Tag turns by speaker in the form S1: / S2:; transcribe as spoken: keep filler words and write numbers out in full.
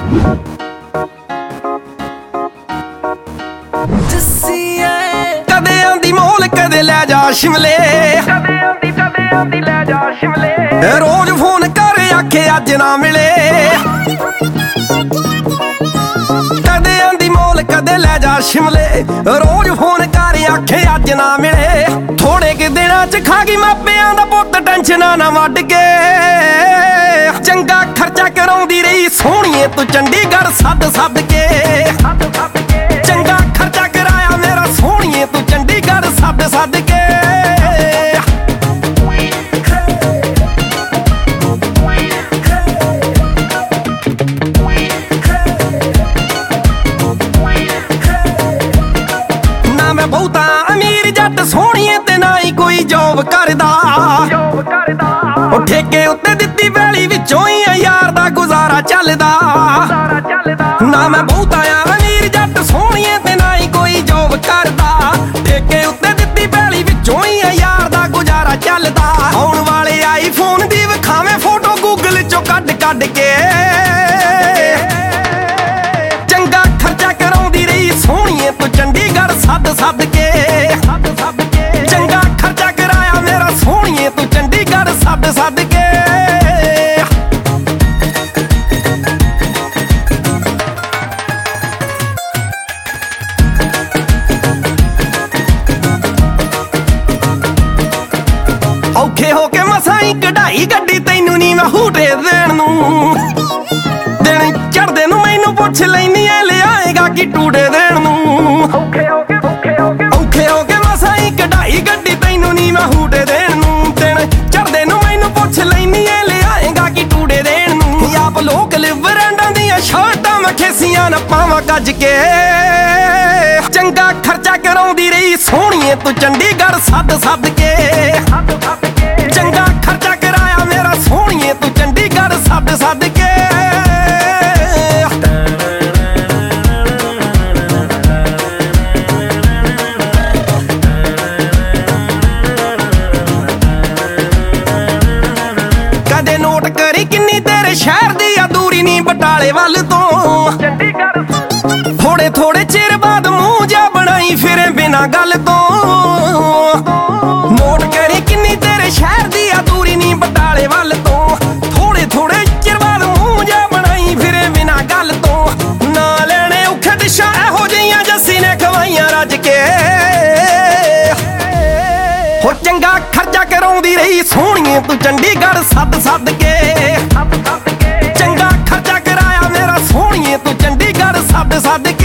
S1: ਕਦੇ ਆਂਦੀ ਮੋਲ ਕਦੇ ਲੈ ਜਾ ਸ਼ਿਮਲੇ,
S2: ਕਦੇ ਆਂਦੀ ਕਦੇ ਆਂਦੀ ਲੈ ਜਾ ਸ਼ਿਮਲੇ।
S1: ਰੋਜ਼ ਫੋਨ ਕਰ ਆਖੇ ਅੱਜ ਨਾ ਮਿਲੇ। ਕਦੇ ਆਂਦੀ ਮੋਲ ਕਦੇ ਲੈ ਜਾ ਸ਼ਿਮਲੇ, ਰੋਜ਼ ਫੋਨ ਕਰ ਆਖੇ ਅੱਜ ਨਾ ਮਿਲੇ। ਥੋੜੇ ਕਿ ਦਿਨਾਂ ਚ ਖਾ ਗਈ ਮਾਪਿਆਂ ਦਾ ਪੁੱਤ ਟੈਨਸ਼ਨਾਂ ਨਾ ਵੱਢ ਕੇ। ਚੰਗਾ ਖਰਚਾ ਕਰਾਉਂਦੀ ਰਹੀ ਸੋਹਣੀਏ ਤੂੰ ਚੰਡੀਗੜ੍ਹ ਸੱਦ ਸੱਦ ਕੇ। ਚੰਗਾ ਖਰਚਾ ਕਰਾਇਆ ਮੇਰਾ ਸੋਹਣੀਏ ਤੂੰ ਚੰਡੀਗੜ੍ਹ ਸੱਦ ਸੱਦ ਕੇ। ਨਾ ਮੈਂ ਬਹੁਤਾ ਅਮੀਰ ਜੱਟ ਸੋਹਣੀਏ ਤੇ ਨਾ ਹੀ ਕੋਈ ਜੋਬ ਕਰਦਾ। ਉਹ ਠੇਕੇ ਉੱਤੇ ਦਿੱਤੀ ਵੈਲੀ ਵਿੱਚੋਂ ਹੀ ਆ ਯਾਰ ਦਾ ਗੁਜ਼ਾਰਾ ਚੱਲਦਾ। ਨਾ ਮੈਂ ਬਹੁਤਾ ਅਮੀਰ ਜੱਟ ਸੋਹਣੀਏ ਤੇ ਨਾ ਹੀ ਕੋਈ ਜੋਬ ਕਰਦਾ। ਠੇਕੇ ਉੱਤੇ ਦਿੱਤੀ ਵੈਲੀ ਵਿੱਚੋਂ ਹੀ ਆ ਯਾਰ ਦਾ ਗੁਜ਼ਾਰਾ ਚੱਲਦਾ। ਆਉਣ ਵਾਲੇ ਆਈਫੋਨ ਦੀ ਵਿਖਾਵੇਂ ਫੋਟੋ ਗੂਗਲ ਚੋਂ ਕੱਢ ਕੱਢ ਕੇ। ਚੰਗਾ ਖਰਚਾ ਕਰਾਉਂਦੀ ਰਹੀ ਸੋਹਣੀਏ ਤੂੰ ਚੰਡੀਗੜ੍ਹ ਸੱਦ ਸੱਦ ਕੇ। ਚੰਗਾ ਖਰਚਾ ਕਰਾਇਆ ਮੇਰਾ ਸੋਹਣੀਏ ਤੂੰ ਚੰਡੀਗੜ੍ਹ ਸੱਦ ਸੱਦ ਕੇ। ਔਖੇ ਹੋ ਕੇ ਮਸਾਂ ਹੀ ਕਢਾਈ ਗੱਡੀ ਤੈਨੂੰ ਨੀ ਮੈਂ ਹੂਟੇ ਦੇਣ ਨੂੰ। ਦਿਨ ਚੜਦੇ ਨੂੰ ਮੈਨੂੰ ਪੁੱਛ ਲੈਨੀ ਐ ਲਿਆਏਗਾ ਕੀ ਟੂੜੇ ਦੇਣ ਨੂੰ।
S2: ਔਖੇ ਹੋ ਕੇ ਔਖੇ ਹੋ ਕੇ
S1: ਔਖੇ ਹੋ ਕੇ ਮਸਾਂ ਹੀ ਕਢਾਈ ਗੱਡੀ ਤੈਨੂੰ ਨੀ ਮੈਂ ਹੂਟੇ ਦੇਣ ਨੂੰ। ਦਿਨ ਚੜਦੇ ਨੂੰ ਮੈਨੂੰ ਪੁੱਛ ਲੈਨੀ ਐ ਲਿਆਏਗਾ ਕੀ ਟੂੜੇ ਦੇਣ ਨੂੰ। ਆਪ ਲੋਕ ਲਿਵਰਾਂਡਾਂ ਦੀਆਂ ਸ਼ਰਟਾਂ ਮੈਂ ਖੇਸੀਆਂ ਨਾ ਪਾਵਾਂ ਗੱਜ ਕੇ। ਚੰਗਾ ਖਰਚਾ ਕਰਾਉਂਦੀ ਰਹੀ ਸੋਹਣੀਏ ਤੂੰ ਚੰਡੀਗੜ੍ਹ ਸੱਦ ਸੱਦ ਕੇ। ਚੰਗਾ ਖਰਚਾ ਕਰਾਇਆ ਮੇਰਾ ਸੋਹਣੀਏ ਤੂੰ ਚੰਡੀਗੜ੍ਹ ਸੱਦ ਸੱਦ ਕੇ। ਕਦੇ ਨੋਟ ਕਰੀ ਕਿੰਨੀ ਤੇਰੇ ਸ਼ਹਿਰ ਦੀ ਆ ਦੂਰੀ ਨੀ ਬਟਾਲੇ ਵੱਲ ਤੋਂ। ਥੋੜੇ ਥੋੜੇ ਚਿਰ ਬਾਅਦ ਮੂੰਹ ਜਾ ਬਣਾਈ ਫਿਰੇ ਬਿਨਾਂ ਗੱਲ ਤੋਂ। ਨੋਟ ਕਰੀ ਕਿੰਨੀ ਤੇਰੇ ਸ਼ਹਿਰ ਦੀ ਆ ਦੂਰੀ ਨੀ ਬਟਾਲੇ ਵੱਲ ਤੋਂ। ਥੋੜੇ ਥੋੜੇ ਚਿਰ ਬਾਅਦ ਮੂੰਹ ਜਾ ਬਣਾਈ ਫਿਰੇ ਬਿਨਾਂ ਗੱਲ ਤੋਂ। ਨਾ ਲੈਣੇ ਔਖੇ ਡਿਸ਼ਾਂ ਇਹੋ ਜਿਹੀਆਂ ਜੱਸੀ ਨੇ ਖਵਾਈਆਂ ਰੱਜ ਕੇ। ਹੋ ਚੰਗਾ ਖਰਚਾ ਕਰਾਉਂਦੀ ਰਹੀ ਸੋਹਣੀਏ ਤੂੰ ਚੰਡੀਗੜ੍ਹ ਸੱਦ ਸੱਦ ਕੇ। ਚੰਗਾ ਖਰਚਾ ਕਰਾਇਆ ਮੇਰਾ ਸੋਹਣੀਏ ਤੂੰ ਚੰਡੀਗੜ੍ਹ ਸੱਦ ਸੱਦ ਕੇ।